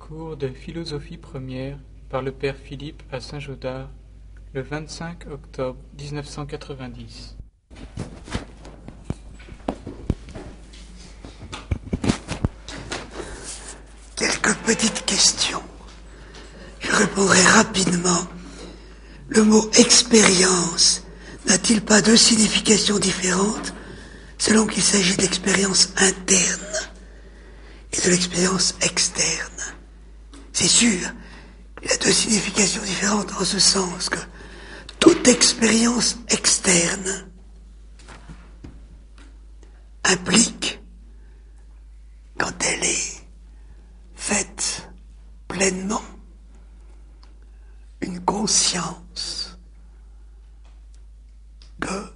Cours de philosophie première par le père Philippe à Saint-Gaudard, le 25 octobre 1990. Quelques petites questions. Je répondrai rapidement. Le mot expérience n'a-t-il pas deux significations différentes selon qu'il s'agit de l'expérience interne et de l'expérience externe? C'est sûr, il a deux significations différentes en ce sens que toute expérience externe implique, quand elle est faite pleinement, une conscience que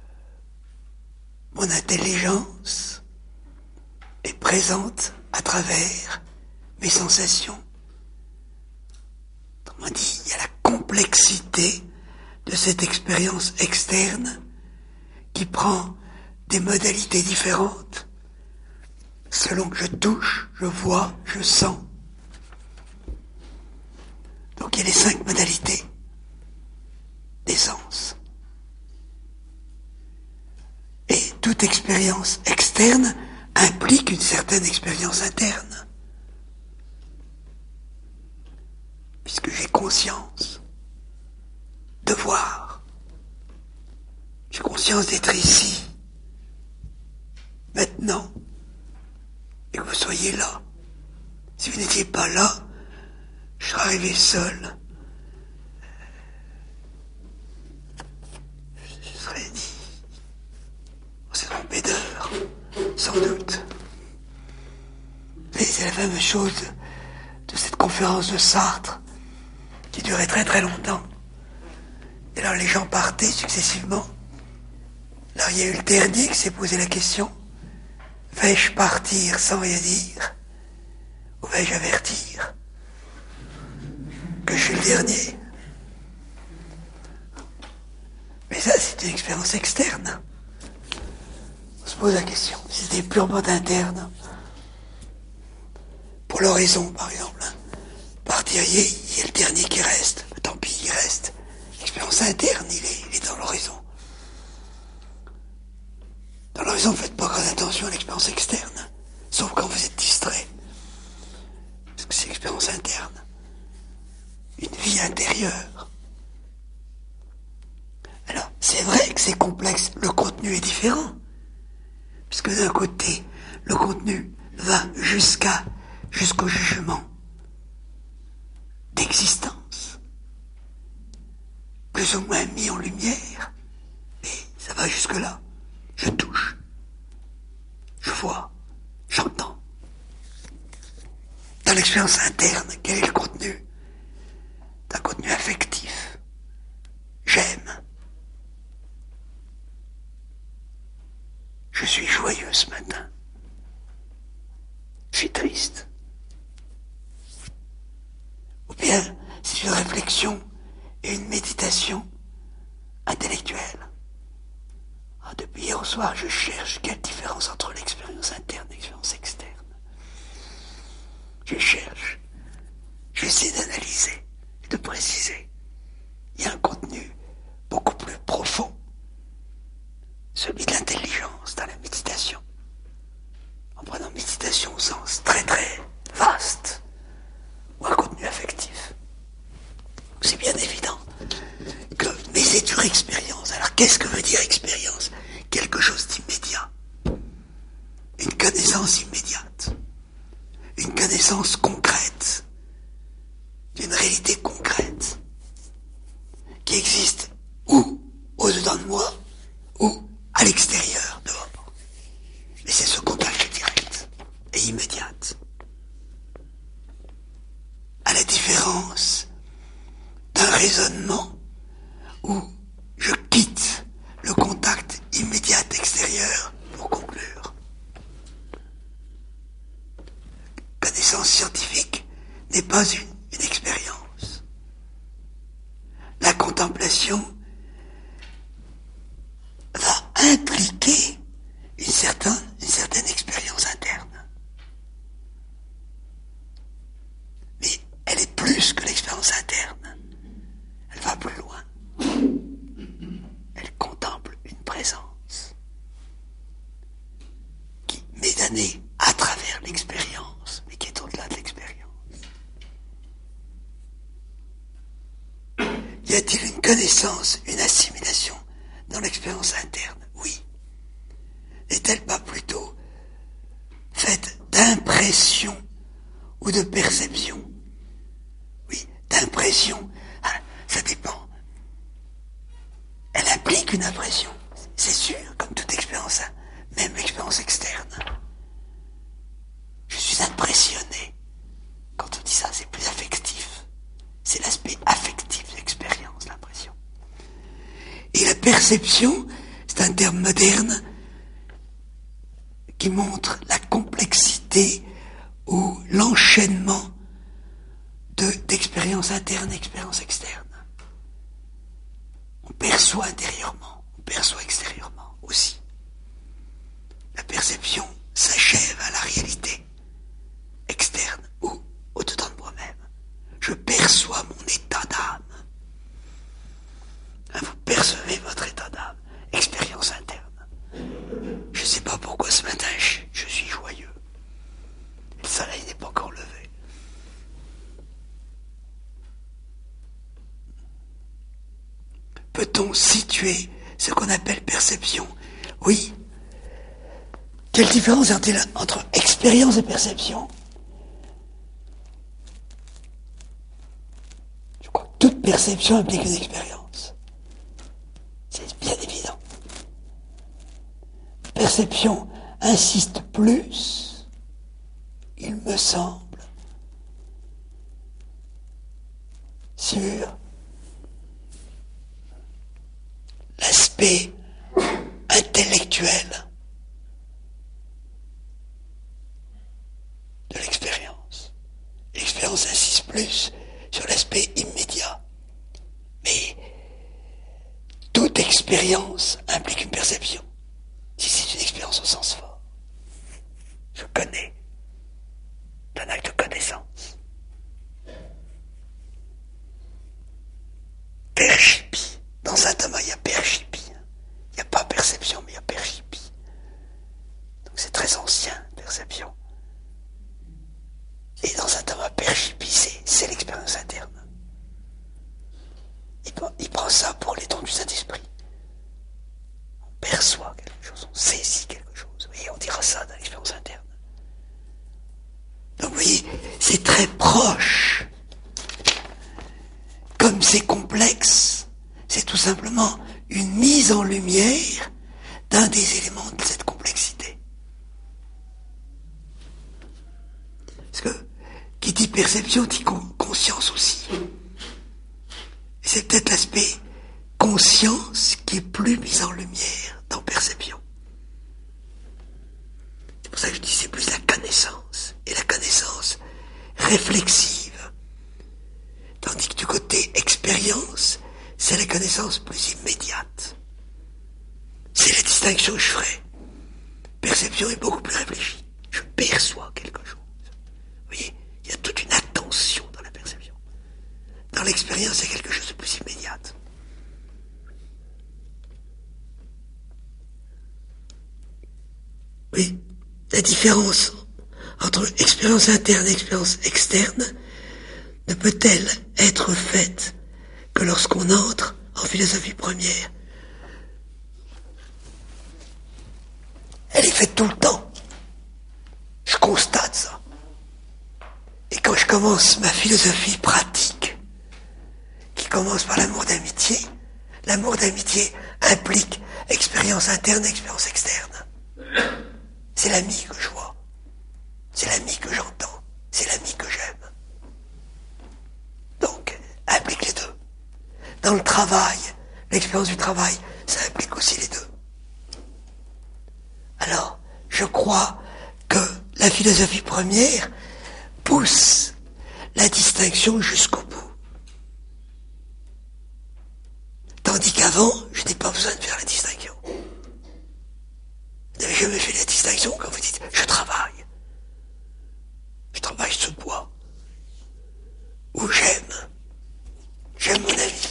mon intelligence est présente à travers mes sensations. Autrement dit, il y a la complexité de cette expérience externe qui prend des modalités différentes selon que je touche, je vois, je sens. Donc il y a les 5 modalités des sens. Et toute expérience externe implique une certaine expérience interne. Puisque j'ai conscience de voir. J'ai conscience d'être ici, maintenant, et que vous soyez là. Si vous n'étiez pas là, je serais arrivé seul. Je serais dit, on s'est trompé d'heure, sans doute. Mais c'est la fameuse chose de cette conférence de Sartre, qui durait très très longtemps. Et alors les gens partaient successivement. Alors il y a eu le dernier qui s'est posé la question, vais-je partir sans rien dire, ou vais-je avertir que je suis le dernier? Mais ça, c'est une expérience externe. On se pose la question, si c'était purement interne, pour l'horizon par exemple, partiriez, il y a le dernier qui reste, tant pis, il reste. L'expérience interne, il est dans l'horizon. Dans l'horizon, ne faites pas grande attention à l'expérience externe, sauf quand vous êtes distrait. Parce que c'est l'expérience interne. Une vie intérieure. Alors, c'est vrai que c'est complexe, le contenu est différent. Puisque d'un côté, le contenu va jusqu'au jugement d'existence, plus ou moins mis en lumière, et ça va jusque-là. Je touche, je vois, j'entends. Dans l'expérience interne, quel est le contenu? C'est un contenu affectif. J'aime. Je suis joyeux ce matin. Je suis triste. Ou bien, c'est une réflexion et une méditation intellectuelle. Depuis hier au soir, je cherche quelle différence entre l'expérience interne et l'expérience externe. Je cherche. J'essaie d'analyser et de préciser. Il y a un contenu beaucoup plus profond, celui de l'intelligence dans la méditation. En prenant méditation au sens très très vaste, ou un contenu affectif. C'est bien évident que, mais c'est une expérience. Alors qu'est-ce que veut dire expérience? Quelque chose d'immédiat. Une connaissance immédiate. Une connaissance concrète. D'une réalité concrète. Qui existe ou au-dedans de moi, ou à l'extérieur, dehors. Mais c'est ce contact direct et immédiat. À la différence d'un raisonnement où je quitte le contact immédiat extérieur pour conclure. Connaissance scientifique n'est pas une expérience. La contemplation va impliquer une certaine expérience interne. y a-t-il une connaissance, une assimilation dans l'expérience interne? Oui. N'est-elle pas plutôt faite d'impression ou de perception? Oui, d'impression. Ah, ça dépend. Elle implique une impression, c'est sûr, comme toute expérience, même l'expérience externe. Je suis impressionné. Quand on dit ça, c'est plus affectif. C'est l'aspect affectif de l'expérience, l'impression. Et la perception, c'est un terme moderne qui montre la complexité ou l'enchaînement d'expérience interne et expérience externe. On perçoit intérieurement, on perçoit extérieurement aussi. La perception s'achève à la réalité externe ou au-dedans de moi-même. Je perçois mon état d'âme. Vous percevez votre état d'âme, expérience interne. Je ne sais pas pourquoi ce matin je suis joyeux. Le soleil n'est pas encore levé. Peut-on situer ce qu'on appelle perception? Oui. Quelle différence y a-t-il entre expérience et perception? Je crois que toute perception implique une expérience. C'est bien évident. Perception insiste plus, il me semble, sur l'aspect intellectuel de l'expérience. L'expérience insiste plus sur l'aspect immédiat. Mais toute expérience implique une perception. Si c'est une expérience au sens fort. Je connais. C'est un acte de connaissance. Percipie. Dans Saint Thomas, il y a percipie. Il n'y a pas perception, mais il y a percipie. Donc c'est très ancien, perception. Et dans Saint Thomas, percipie, c'est l'expérience interne. Il prend ça pour les dons du Saint-Esprit. On perçoit quelque chose, on saisit quelque chose. Et on dira ça dans l'expérience interne. Donc vous voyez, c'est très proche. Comme c'est complexe, c'est tout simplement une mise en lumière d'un des éléments de cette complexité. Parce que qui dit perception dit conscience aussi. Et c'est peut-être l'aspect conscience qui est plus mis en lumière dans perception. C'est pour ça que je dis c'est plus la connaissance. Et la connaissance réflexive. Tandis que du côté expérience, c'est la connaissance plus immédiate. C'est la distinction que je ferai. Perception est beaucoup plus réfléchie. Je perçois quelque chose. Vous voyez, il y a toute une attention dans la perception. Dans l'expérience, il y a quelque chose de plus immédiat. Oui, la différence entre expérience interne et expérience externe ne peut-elle être faite que lorsqu'on entre en philosophie première? Elle est faite tout le temps. Je constate ça. Et quand je commence ma philosophie pratique, qui commence par l'amour d'amitié implique expérience interne et expérience externe. C'est l'ami que je vois. C'est l'ami que j'entends. C'est l'ami que j'aime. Donc, implique les deux. Dans le travail, l'expérience du travail, ça implique aussi les deux. Alors, je crois que la philosophie première pousse la distinction jusqu'au bout. Tandis qu'avant, je n'ai pas besoin de faire la distinction. Vous n'avez jamais fait la distinction quand vous dites « je travaille ». Je travaille ce bois. Ou j'aime mon ami.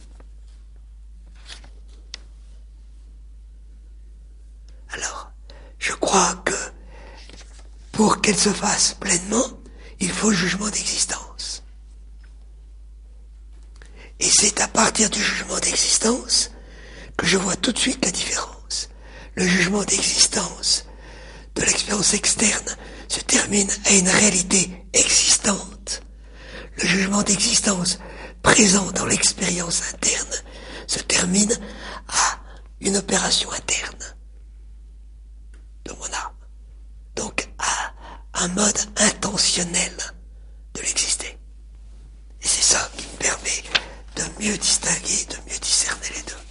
Alors, je crois que pour qu'elle se fasse pleinement, il faut le jugement d'existence. Et c'est à partir du jugement d'existence que je vois tout de suite la différence. Le jugement d'existence de l'expérience externe se termine à une réalité existante. Le jugement d'existence présent dans l'expérience interne se termine à une opération interne de mon âme. Donc à un mode intentionnel de l'exister. Et c'est ça qui me permet de mieux distinguer, de mieux discerner les deux.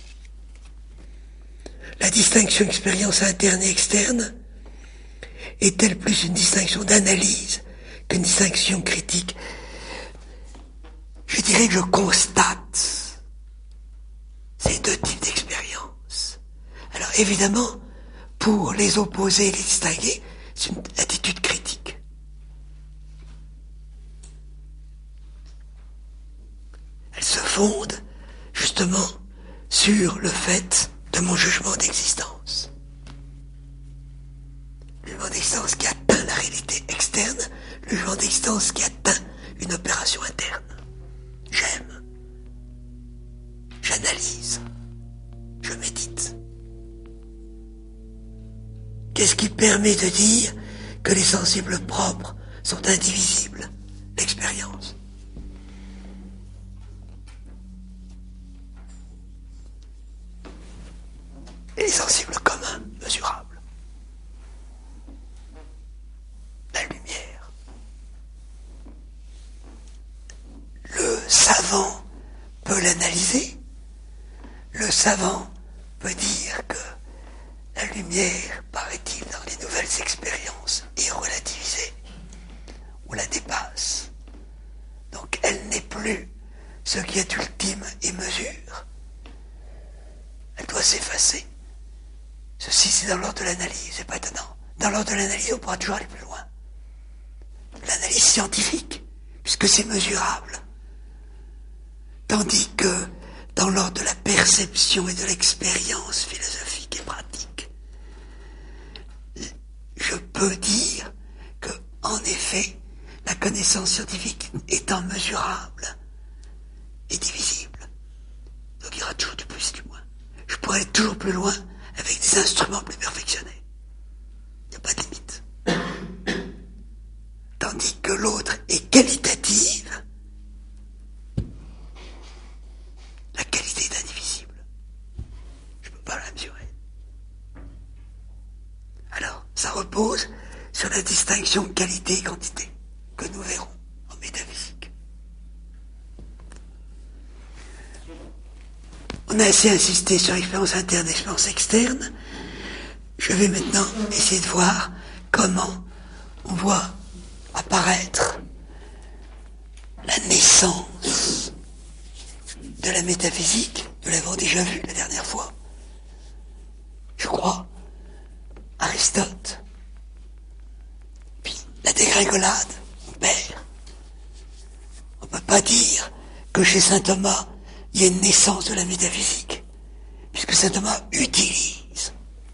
La distinction expérience interne et externe est-elle plus une distinction d'analyse qu'une distinction critique? Je dirais que je constate ces deux types d'expériences. Alors évidemment, pour les opposer et les distinguer, c'est une attitude critique. Elle se fonde justement sur le fait de mon jugement d'existence. Le jugement d'existence qui atteint la réalité externe, le jugement d'existence qui atteint une opération interne. J'aime, j'analyse, je médite. Qu'est-ce qui permet de dire que les sensibles propres sont indivisibles? L'expérience. Et les sensibles communs, mesurables. La lumière. Le savant peut l'analyser. Le savant peut dire que la lumière, paraît-il, dans les nouvelles expériences, est relativisée. On la dépasse. Donc elle n'est plus ce qui est ultime et mesure. Elle doit s'effacer. Ceci, c'est dans l'ordre de l'analyse, c'est pas étonnant. Dans l'ordre de l'analyse, on pourra toujours aller plus loin. L'analyse scientifique, puisque c'est mesurable. Tandis que, dans l'ordre de la perception et de l'expérience philosophique et pratique, je peux dire que, en effet, la connaissance scientifique étant mesurable et divisible, donc il y aura toujours du plus et du moins. Je pourrais aller toujours plus loin avec des instruments plus perfectionnés. Il n'y a pas de limite. Tandis que l'autre est qualitative, la qualité est indivisible. Je ne peux pas la mesurer. Alors, ça repose sur la distinction qualité et quantité que nous verrons en métaphysique. On a assez insisté sur l'expérience interne et l'expérience externe. Je vais maintenant essayer de voir comment on voit apparaître la naissance de la métaphysique. Nous l'avons déjà vu la dernière fois. Je crois, Aristote. Puis la dégringolade, on perd. On ne peut pas dire que chez saint Thomas, il y a une naissance de la métaphysique, puisque saint Thomas utilise.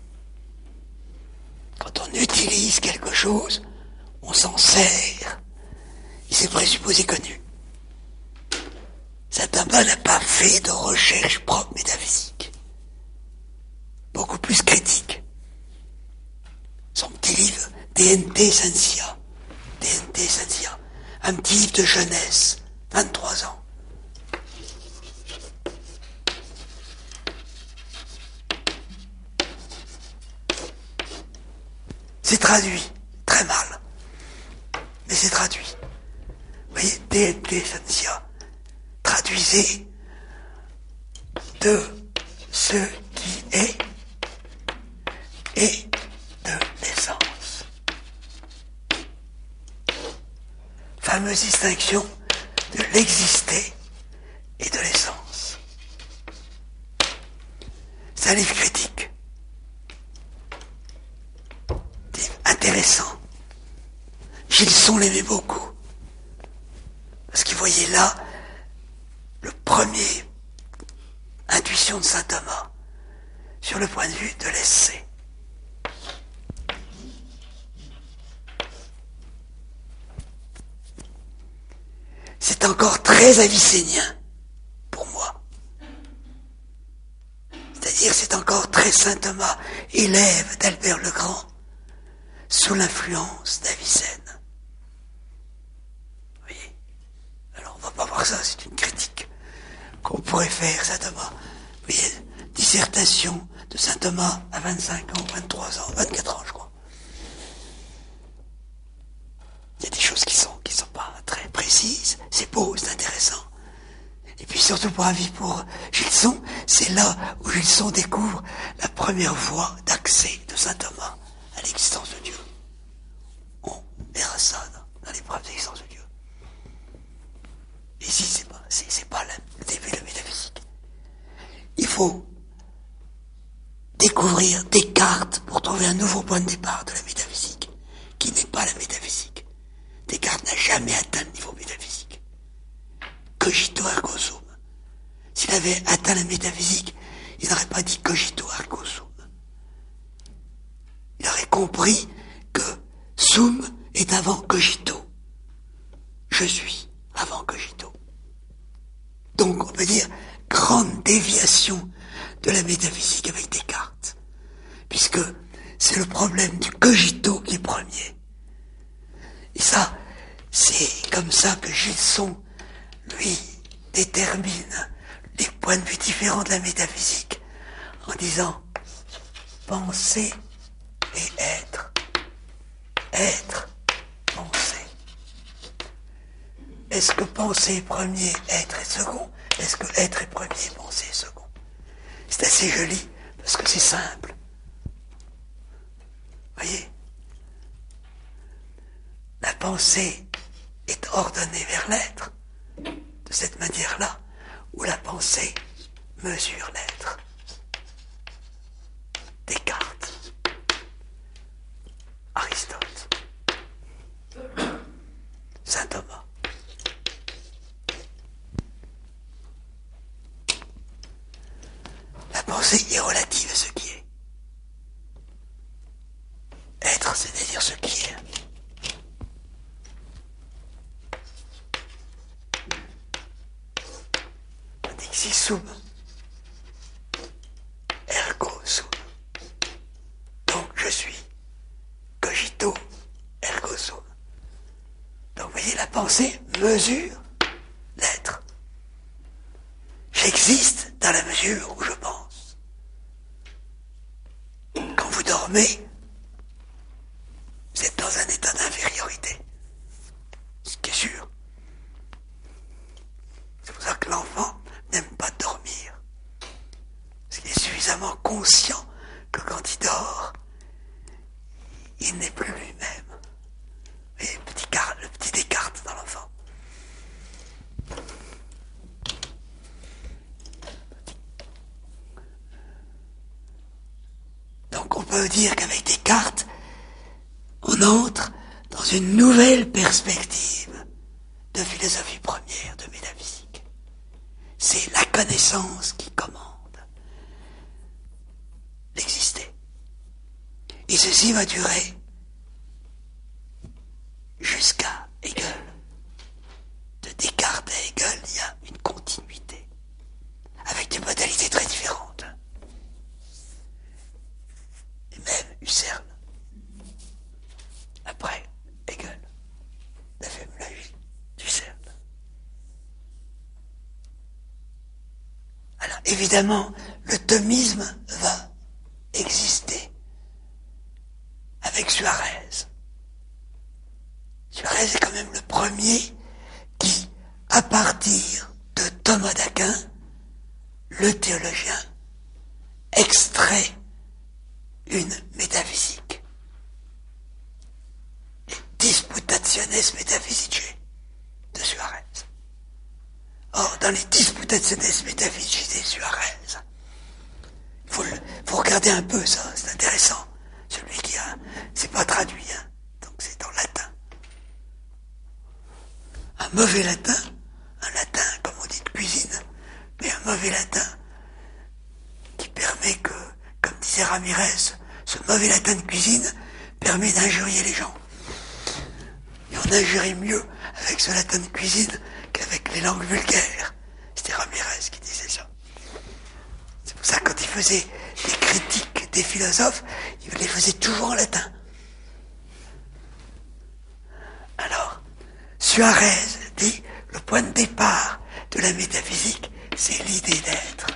Quand on utilise quelque chose, on s'en sert. Et c'est présupposé connu. Saint Thomas n'a pas fait de recherche propre métaphysique. Beaucoup plus critique. Son petit livre, DNT Sensia. DNT Sensia. Un petit livre de jeunesse, 23 ans. C'est traduit, très mal, mais c'est traduit. Vous voyez, DNT Sensia, traduisez de ce qui est et de l'essence. Fameuse distinction de l'exister et de l'essence. C'est un livre critique. Intéressant. Gilson l'aimait beaucoup. Parce qu'il voyait là le premier intuition de saint Thomas sur le point de vue de l'essai. C'est encore très avicénien pour moi. après saint Thomas, élève d'Albert le Grand, sous l'influence d'Avicenne. Vous voyez? Alors on va pas voir ça, c'est une critique qu'on pourrait faire, saint Thomas. Vous voyez, dissertation de saint Thomas à 25 ans, 23 ans, 24 ans, je crois. Il y a des choses qui sont pas très précises. C'est beau, c'est intéressant. Et puis surtout pour avis pour Gilson, c'est là où Gilson découvre la première voie d'accès de saint Thomas à l'existence de Dieu. On verra ça dans les preuves d'existence de Dieu. Ici, c'est pas le début de la métaphysique. Il faut découvrir Descartes pour trouver un nouveau point de départ de la métaphysique, qui n'est pas la métaphysique. Descartes n'a jamais atteint le niveau métaphysique. Cogito ergo sum. S'il avait atteint la métaphysique, il n'aurait pas dit cogito ergo sum. Il aurait compris que sum est avant cogito. Je suis avant cogito. Donc on peut dire grande déviation de la métaphysique avec Descartes, puisque c'est le problème du cogito qui est premier. Et ça, c'est comme ça que Gilson, lui, détermine les points de vue différents de la métaphysique, en disant penser et être. Être, penser. Est-ce que penser est premier, être est second? Est-ce que être est premier, penser est second? C'est assez joli, parce que c'est simple. Voyez? La pensée est ordonnée vers l'être, de cette manière-là, où la pensée mesure l'être. Descartes, Aristote, saint Thomas. La pensée est relative à ce qui est. Être, c'est-à-dire ce qui est. Dixi sum, ergo sum. Donc je suis, cogito, ergo sum. Donc vous voyez, la pensée mesure l'être. J'existe dans la mesure où je pense. Quand vous dormez, vous êtes dans un état d'infériorité. Ce qui est sûr. C'est pour ça que l'enfant n'aime pas dormir. Parce qu'il est suffisamment conscient que quand il dort, il n'est plus lui-même. Et le petit Descartes dans l'enfant. Donc on peut dire qu'avec Descartes, on entre dans une nouvelle perspective de philosophie première, de métaphysique. C'est la connaissance qui commande l'exister. Et ceci va durer jusqu'à Hegel. De Descartes à Hegel, il y a une continuité, avec des modalités très différentes. Et même Husserl, après Hegel, la féminologie d'Husserl. Alors évidemment, le thomisme va exister avec Suarez. Suarez est quand même le premier qui, à partir de Thomas d'Aquin, le théologien, extrait une métaphysique. Les Disputationes Metaphysicae de Suarez. Or, dans les Disputationes Metaphysicae de Suarez, faut regarder un peu ça, c'est intéressant. Celui qui a, c'est pas traduit, hein, donc c'est en latin. Un mauvais latin, un latin comme on dit de cuisine, mais un mauvais latin qui permet que, comme disait Ramirez, ce mauvais latin de cuisine permet d'injurier les gens. Et on injurie mieux avec ce latin de cuisine qu'avec les langues vulgaires. C'était Ramirez qui disait ça. C'est pour ça que quand il faisait les critiques des philosophes, ils les faisaient toujours en latin. Alors, Suarez dit, le point de départ de la métaphysique, c'est l'idée d'être.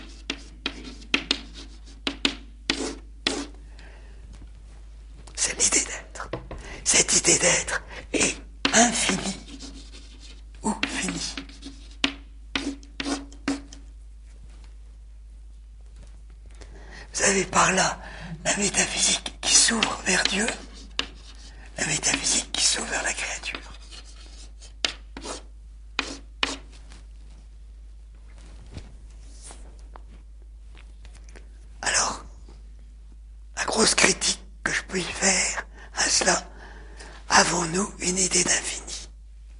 C'est l'idée d'être. Cette idée d'être est infinie ou finie. Vous avez par là la métaphysique qui s'ouvre vers Dieu, la métaphysique qui s'ouvre vers la créature. Alors, la grosse critique que je peux y faire à cela, avons-nous une idée d'infini?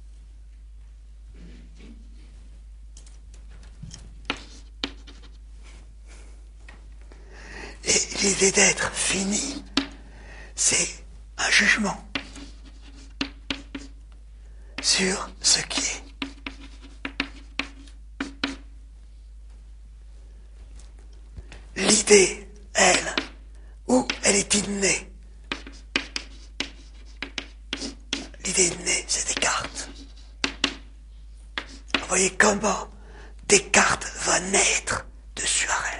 Et l'idée d'être fini, c'est un jugement sur ce qui est. L'idée, elle, où elle est innée. L'idée innée, c'est Descartes. Vous voyez comment Descartes va naître de Suarez.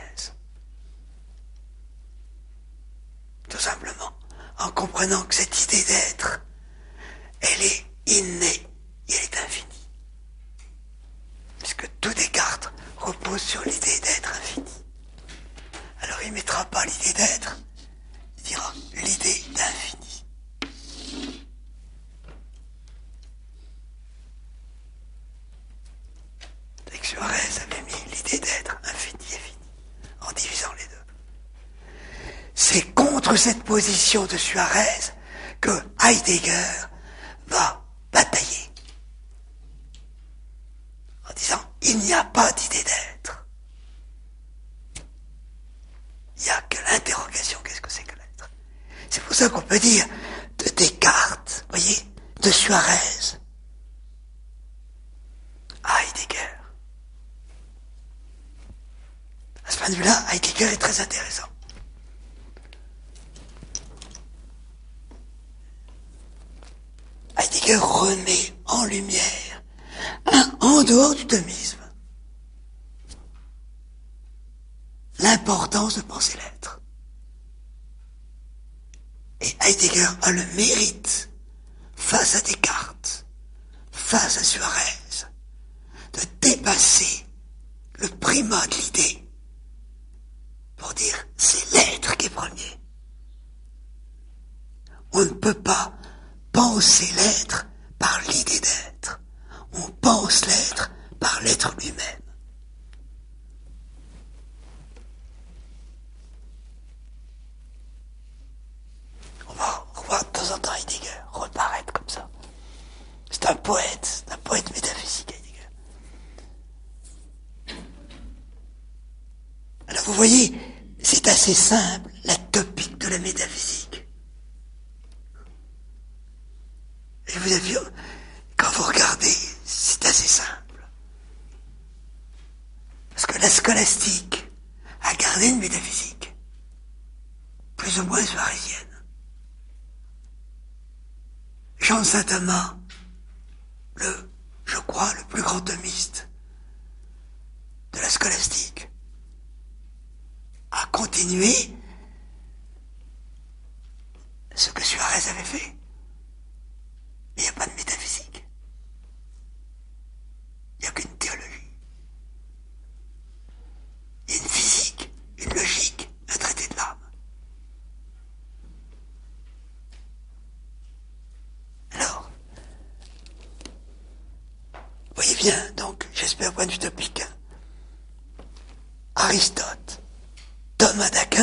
Tout simplement, en comprenant que cette idée d'être, elle est innée et elle est infinie. Puisque tout Descartes repose sur l'idée d'être infinie. Alors il ne mettra pas l'idée d'être, il dira l'idée d'infini. C'est que Suarez avait mis l'idée d'être infini et fini, en divisant les deux. C'est contre cette position de Suarez que Heidegger va batailler. En disant, il n'y a pas d'idée d'être. Il n'y a que l'interrogation, qu'est-ce que c'est que l'être? C'est pour ça qu'on peut dire de Descartes, voyez, de Suarez à Heidegger. À ce point de vue-là, Heidegger est très intéressant. Heidegger remet en lumière, en dehors du thomisme, l'importance de penser l'être. Et Heidegger a le mérite, face à Descartes, face à Suarez, de dépasser le primat de l'idée pour dire c'est l'être qui est premier. On ne peut pas penser l'être par l'idée d'être. On pense l'être par l'être lui-même. On va revoir de temps en temps Heidegger reparaître comme ça. C'est un poète métaphysique, Heidegger. Alors vous voyez, c'est assez simple, la topique de la métaphysique. Et je vous affirme, quand vous regardez, c'est assez simple. Parce que la scolastique a gardé une métaphysique, plus ou moins suarésienne. Jean de Saint-Amand, je crois, le plus grand thomiste de la scolastique, a continué ce que Suarez avait fait. Il n'y a pas de métaphysique. Il n'y a qu'une théologie. Il y a une physique, une logique, un traité de l'âme. Alors, voyez bien, donc, j'espère au point de vue topique, Aristote, Thomas d'Aquin,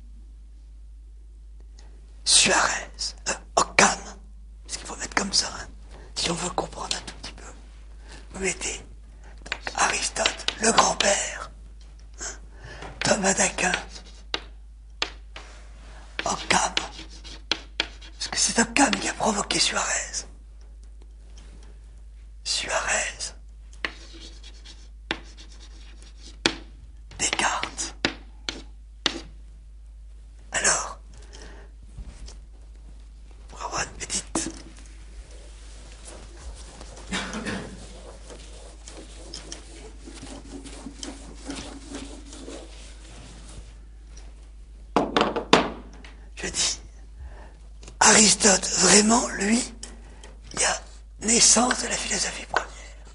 Suarez, Occam, parce qu'il faut mettre comme ça, hein, si on veut comprendre un tout petit peu. Vous mettez donc Aristote, le grand-père, hein, Thomas d'Aquin, Occam, parce que c'est Occam qui a provoqué Suarez. Suarez, Descartes, Aristote, vraiment, lui, il y a naissance de la philosophie première.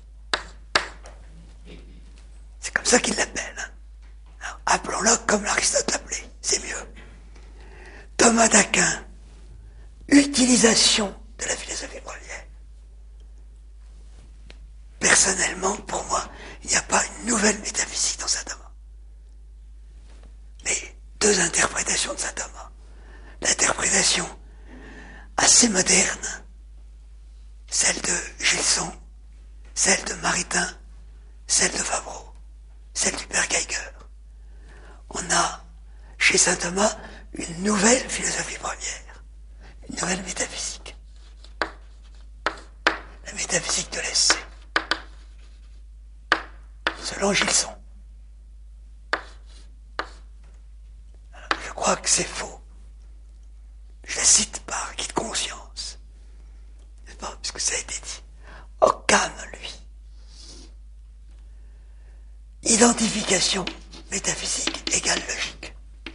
C'est comme ça qu'il l'appelle. Alors, appelons-le comme Aristote l'appelait, c'est mieux. Thomas d'Aquin, utilisation de la philosophie première. Personnellement, pour moi, il n'y a pas une nouvelle métaphysique dans saint Thomas. Mais deux interprétations de saint Thomas. L'interprétation assez moderne, celle de Gilson, celle de Maritain, celle de Favreau, celle du père Geiger. On a, chez saint Thomas, une nouvelle philosophie première, une nouvelle métaphysique. La métaphysique de l'essai. Selon Gilson. Alors, je crois que c'est faux. Je la cite par acquis de conscience. N'est-ce pas? Puisque ça a été dit. Occam, lui. Identification métaphysique égale logique.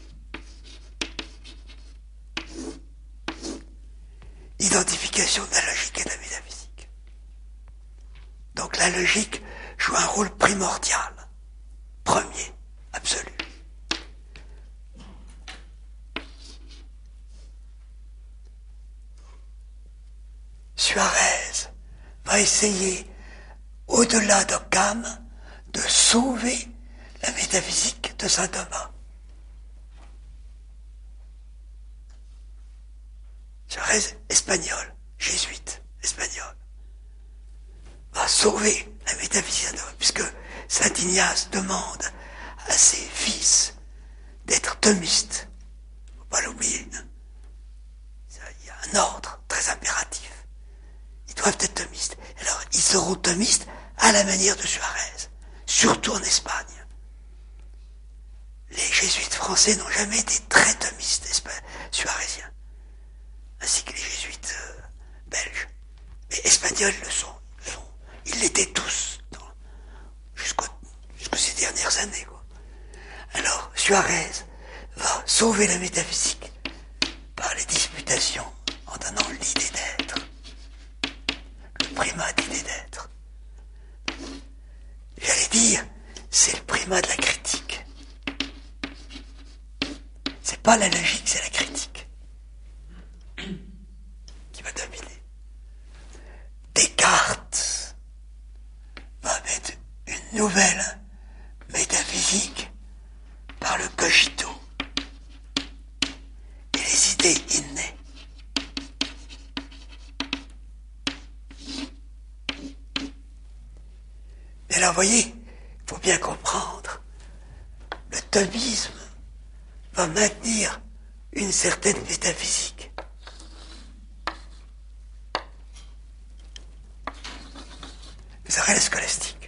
Identification de la logique et de la métaphysique. Donc la logique joue un rôle primordial, premier, absolu. Suarez va essayer, au-delà d'Occam, de sauver la métaphysique de saint Thomas. Suarez, espagnol, jésuite, espagnol, va sauver la métaphysique de saint Thomas, puisque saint Ignace demande à ses fils d'être thomistes. Il ne faut pas l'oublier. Il y a un ordre très impératif. Ils doivent être thomistes. Alors, ils seront thomistes à la manière de Suarez, surtout en Espagne. Les jésuites français n'ont jamais été très thomistes suarésiens, ainsi que les jésuites belges. Mais espagnols le sont. Ils l'étaient tous, jusqu'aux ces dernières années, quoi. Alors, Suarez va sauver la métaphysique par les disputations, en donnant l'idée d'être. Le primat d'idée d'être. J'allais dire, c'est le primat de la critique. C'est pas la logique, c'est la critique qui va dominer. Descartes va mettre une nouvelle métaphysique par le cogito et les idées innées. Mais là, vous voyez, il faut bien comprendre, le thomisme va maintenir une certaine métaphysique. Vous aurez la scolastique,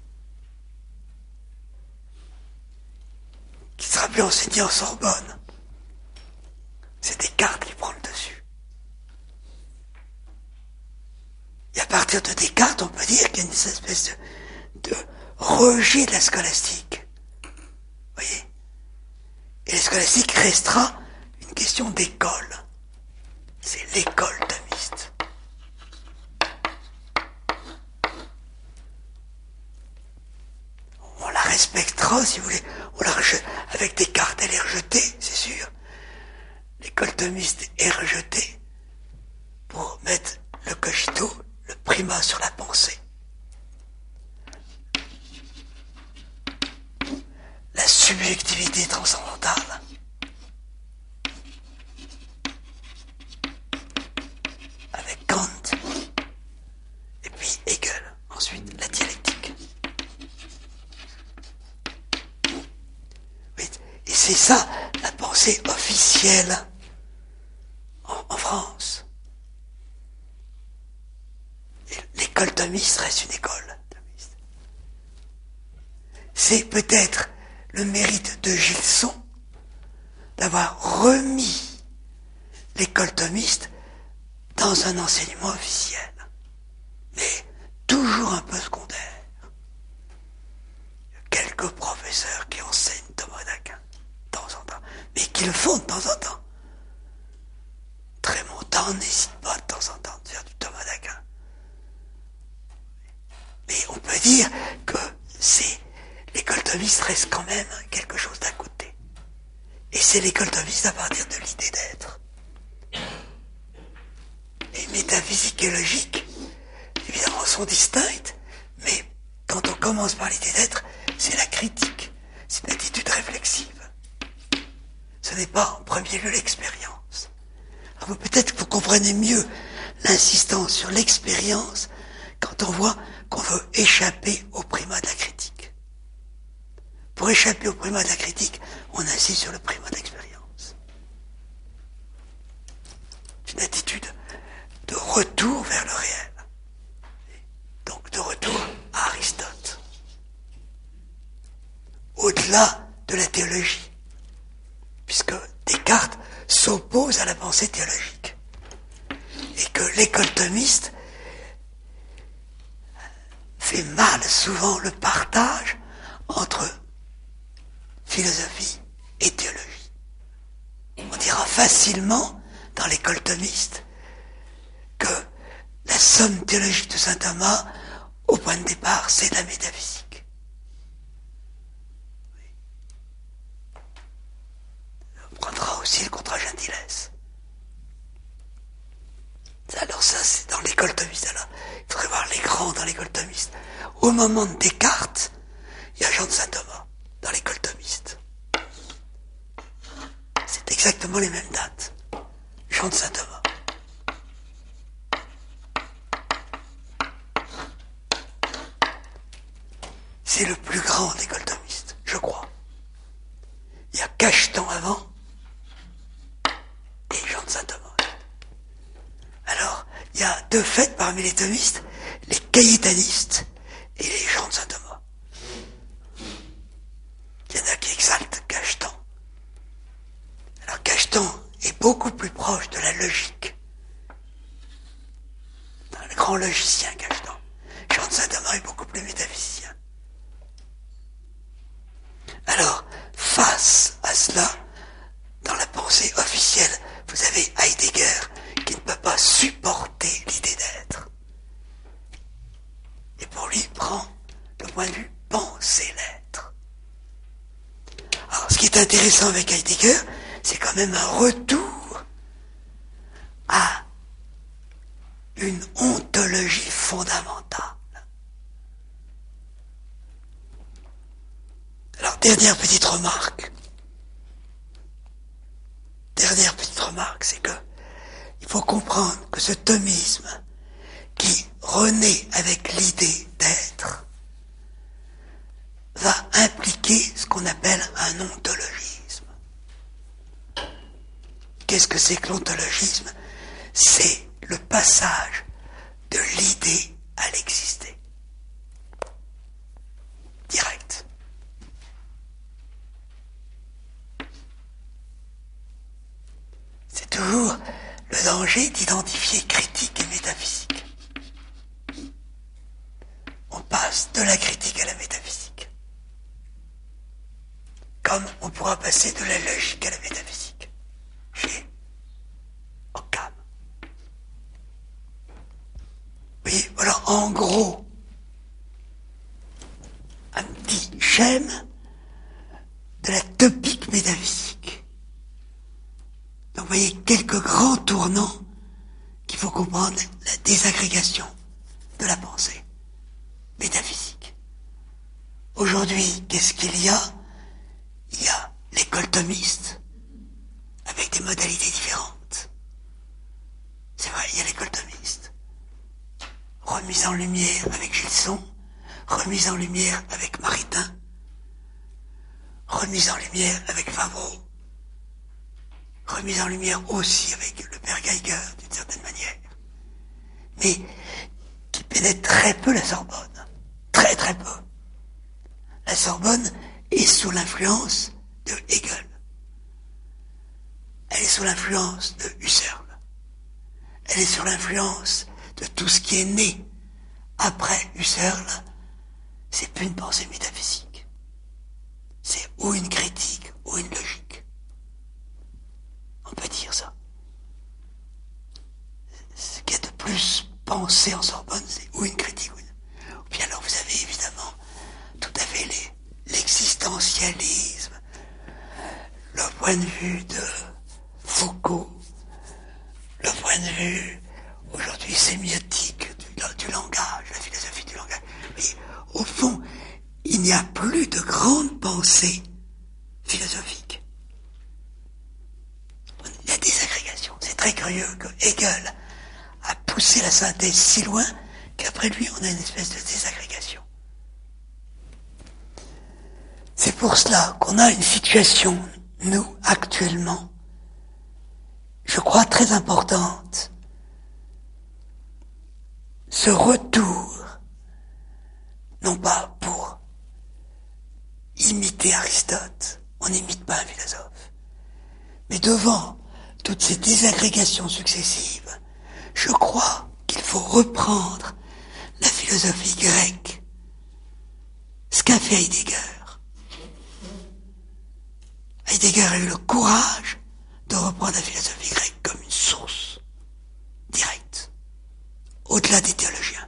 qui sera plus enseignée en Sorbonne. C'est Descartes qui prend le dessus. Et à partir de Descartes, on peut dire qu'il y a une espèce de rejet de la scolastique. Vous voyez? Et la scolastique restera une question d'école. C'est l'école thomiste. On la respectera, si vous voulez. On la rejette. Avec Descartes, elle est rejetée, c'est sûr. L'école thomiste est rejetée pour mettre le cogito, le primat sur la pensée. La subjectivité transcendantale. Avec Kant. Et puis Hegel. Ensuite, la dialectique. Oui, et c'est ça, la pensée officielle en France. Et l'école thomiste reste une école thomiste. C'est peut-être le mérite de Gilson d'avoir remis l'école thomiste dans un enseignement officiel, mais toujours un peu secondaire. Il y a quelques professeurs qui enseignent Thomas d'Aquin de temps en temps, mais qui le font de temps en temps. Trémontant dire que l'école thomiste reste quand même quelque chose d'à côté. Et c'est l'école thomiste à partir de l'idée d'être. Les métaphysiques et logiques, évidemment, sont distinctes, mais quand on commence par l'idée d'être, c'est la critique, c'est une attitude réflexive. Ce n'est pas en premier lieu l'expérience. Alors peut-être que vous comprenez mieux l'insistance sur l'expérience quand on voit qu'on veut échapper au primat de la critique. Pour échapper au primat de la critique, on insiste sur le primat d'expérience. C'est une attitude de retour vers le réel. Donc de retour à Aristote. Au-delà de la théologie. Puisque Descartes s'oppose à la pensée théologique. Et que l'école thomiste fait mal souvent le partage entre philosophie et théologie. On dira facilement dans l'école thomiste que la somme théologique de saint Thomas, au point de départ, c'est la métaphysique. On prendra aussi le contrat Gentilesse. Alors ça, c'est dans l'école thomiste. Alors, il faudrait voir les grands dans l'école thomiste. Au moment de Descartes, il y a Jean de Saint-Thomas dans l'école thomiste. C'est exactement les mêmes dates. Jean de Saint-Thomas. C'est le plus grand d'école thomiste, je crois. Il y a Cachetan avant et Jean de Saint-Thomas. Alors, il y a de fait parmi les thomistes, les caïtanistes et les gens de Saint-Thomas. Il y en a qui exaltent Cachetan. Alors Cachetan est beaucoup plus proche de la logique. Le grand logicien Cachetan. Jean de Saint-Thomas est beaucoup plus métaphysicien. Alors, face à cela, dans la pensée officielle, vous avez Heidegger qui ne peut pas supporter l'idée d'être. Et pour lui, il prend le point de vue penser l'être. Alors, ce qui est intéressant avec Heidegger, c'est quand même un retour à une ontologie fondamentale. Alors, dernière petite remarque, c'est que il faut comprendre que ce thomisme qui renaît avec l'idée d'être va impliquer ce qu'on appelle un ontologisme. Qu'est-ce que c'est que l'ontologisme? C'est le passage de l'idée à l'exister. Direct. C'est toujours le danger d'identifier critique et métaphysique. On passe de la critique à la métaphysique. Comme on pourra passer de la logique à la métaphysique. Chez Occam. Oui, voilà, en gros, un petit schème de la topique métaphysique. Donc vous voyez quelques grands tournants qu'il faut comprendre, la désagrégation de la pensée métaphysique. Aujourd'hui, qu'est-ce qu'il y a? Il y a l'école thomiste, avec des modalités différentes. C'est vrai, il y a l'école thomiste. Remise en lumière avec Gilson, remise en lumière avec Maritain, remise en lumière avec Favreau, remise en lumière aussi avec le père Geiger, d'une certaine manière, mais qui pénètre très peu la Sorbonne, très très peu. La Sorbonne est sous l'influence de Hegel. Elle est sous l'influence de Husserl. Elle est sous l'influence de tout ce qui est né après Husserl. C'est plus une pensée métaphysique. C'est ou une critique ou une logique. On peut dire ça. Ce qu'il y a de plus pensé en Sorbonne, c'est ou une critique ou une... Puis alors vous avez évidemment l'existentialisme, le point de vue de Foucault, le point de vue aujourd'hui sémiotique du langage, la philosophie du langage. Mais au fond, il n'y a plus de grande pensée philosophique. Il y a des agrégations. C'est très curieux que Hegel a poussé la synthèse si loin qu'après lui, on a une espèce de désagrégation. C'est pour cela qu'on a une situation, nous, actuellement, je crois très importante. Ce retour, non pas pour imiter Aristote, on n'imite pas un philosophe, mais devant toutes ces désagrégations successives, je crois qu'il faut reprendre la philosophie grecque, ce qu'a fait Heidegger. Heidegger a eu le courage de reprendre la philosophie grecque comme une source directe, au-delà des théologiens.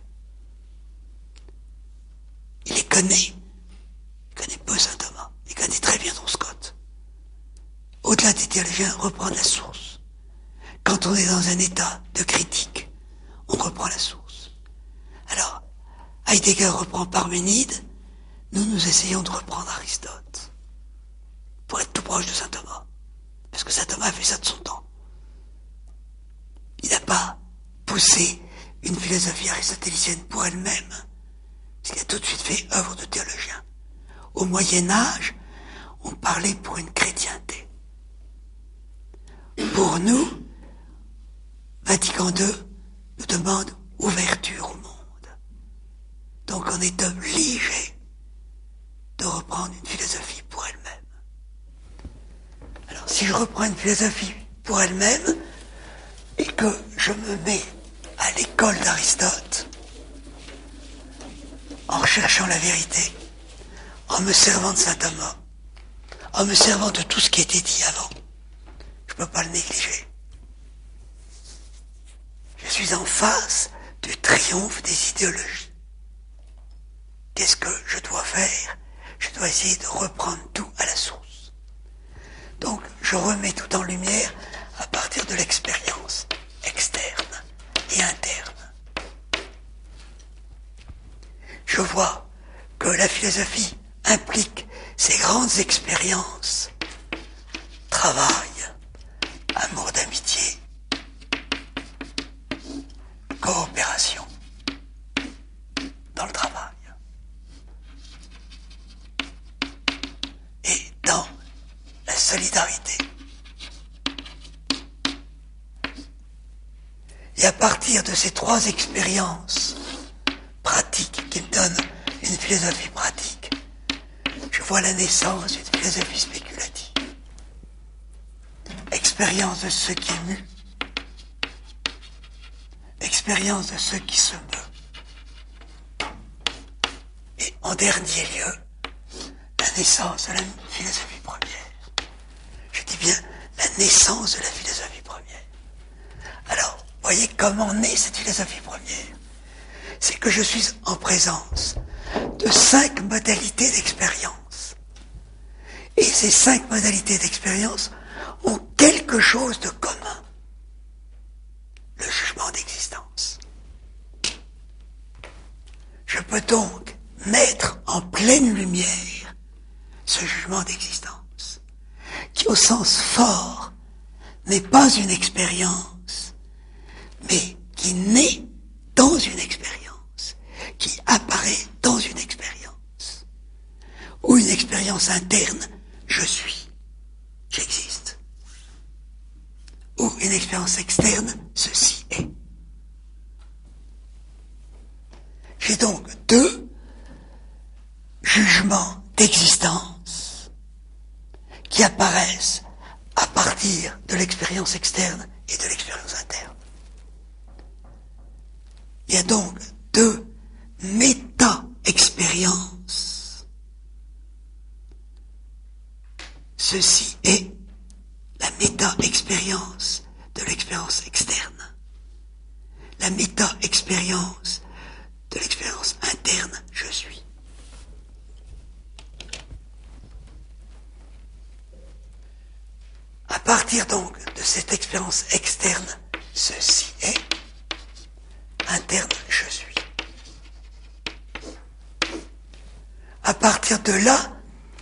Il les connaît. Il connaît peu saint Thomas. Il connaît très bien Don Scott. Au-delà des théologiens, reprendre la source. Quand on est dans un état de critique, on reprend la source. Alors, Heidegger reprend Parménide, nous essayons de reprendre Aristote, pour être tout proche de saint Thomas. Parce que saint Thomas a fait ça de son temps. Il n'a pas poussé une philosophie aristotélicienne pour elle-même, parce qu'il a tout de suite fait œuvre de théologien. Au Moyen-Âge, on parlait pour une chrétienté. Pour nous, Vatican II nous demande ouverture au monde. Donc on est obligé de reprendre une philosophie pour elle-même. Alors si je reprends une philosophie pour elle-même et que je me mets à l'école d'Aristote, en recherchant la vérité, en me servant de saint Thomas, en me servant de tout ce qui a été dit avant, je ne peux pas le négliger. Je suis en face du triomphe des idéologies. Qu'est-ce que je dois faire? Je dois essayer de reprendre tout à la source. Donc, je remets tout en lumière à partir de l'expérience externe et interne. Je vois que la philosophie implique ces grandes expériences, travail, amour d'amitié, coopération dans le travail et dans la solidarité. Et à partir de ces trois expériences pratiques qui me donnent une philosophie pratique, je vois la naissance d'une philosophie spéculative. Expérience de ce qui est mu, expérience de ce qui se meut. Et en dernier lieu, la naissance de la philosophie première. Je dis bien la naissance de la philosophie première. Alors, voyez comment naît cette philosophie première. C'est que je suis en présence de 5 modalités d'expérience. Et ces 5 modalités d'expérience ont quelque chose de commun. Le jugement d'existence. Je peux donc mettre en pleine lumière ce jugement d'existence, qui au sens fort n'est pas une expérience, mais qui naît dans une expérience, qui apparaît dans une expérience, ou une expérience interne, je suis, j'existe, ou une expérience externe, ceci est. J'ai donc 2 jugements d'existence qui apparaissent à partir de l'expérience externe et de l'expérience interne. Il y a donc 2 méta-expériences. Ceci est la méta-expérience de l'expérience externe. La méta-expérience de l'expérience interne, je suis. partir donc de cette expérience externe, ceci est, interne, je suis. À partir de là,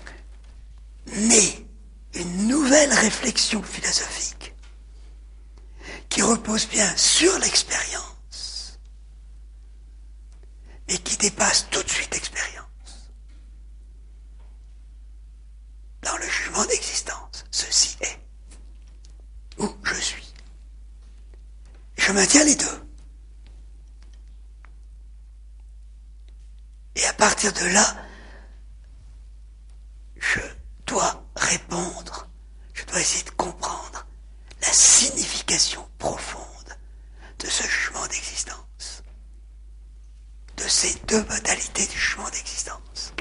naît une nouvelle réflexion philosophique qui repose bien sur l'expérience, mais qui dépasse tout de suite l'expérience. Dans le jugement d'existence, ceci est, où je suis. Je maintiens les deux. Et à partir de là, je dois répondre, je dois essayer de comprendre la signification profonde de ce jugement d'existence, de ces deux modalités du jugement d'existence.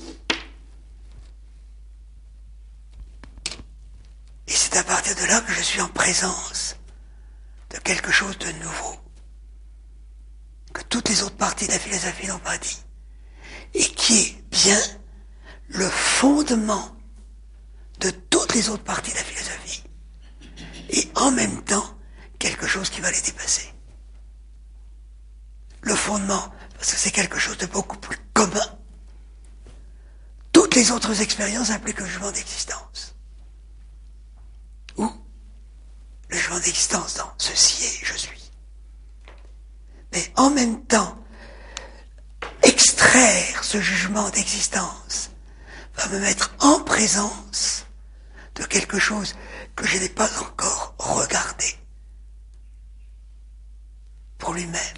Et c'est à partir de là que je suis en présence de quelque chose de nouveau, que toutes les autres parties de la philosophie n'ont pas dit, et qui est bien le fondement de toutes les autres parties de la philosophie, et en même temps quelque chose qui va les dépasser. Le fondement, parce que c'est quelque chose de beaucoup plus commun. Toutes les autres expériences impliquent le jugement d'existence. Ou le jugement d'existence dans ceci est, je suis. Mais en même temps, extraire ce jugement d'existence va me mettre en présence de quelque chose que je n'ai pas encore regardé pour lui-même.